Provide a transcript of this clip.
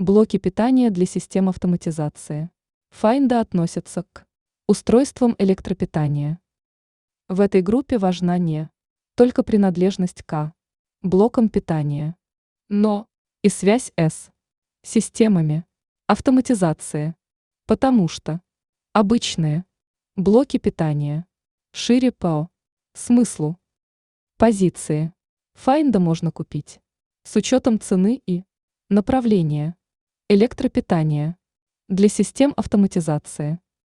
Блоки питания для систем автоматизации. Find относятся к устройствам электропитания. В этой группе важна не только принадлежность к блокам питания, но и связь с системами автоматизации, потому что обычные блоки питания шире по смыслу позиции Find можно купить с учетом цены и направления электропитания для систем автоматизации.